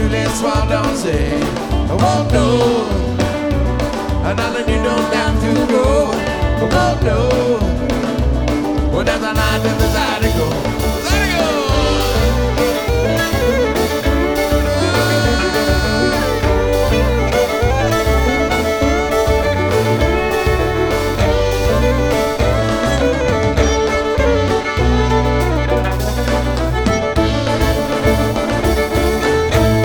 do this while don't say, I won't know. Darling, you don't have to go. I won't know. Well, there's a night and desire to go.